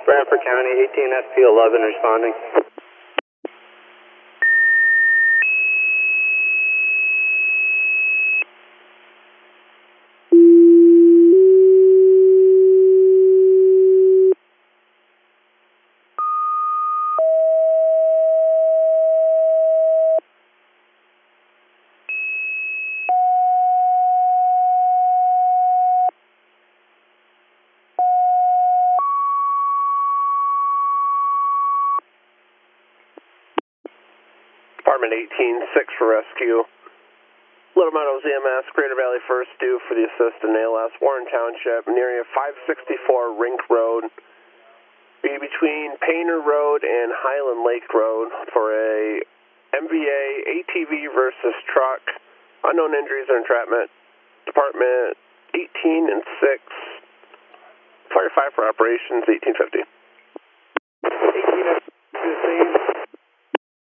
Bradford County, 18 SP11 responding. Department 18-6 for rescue. Little Meadows EMS, Greater Valley First due for the assist in ALS, Warren Township, near 564 Rink Road. Be between Painter Road and Highland Lake Road for a MVA ATV versus truck. Unknown injuries or entrapment. Department 18 and 6. 45 for operations, 1850.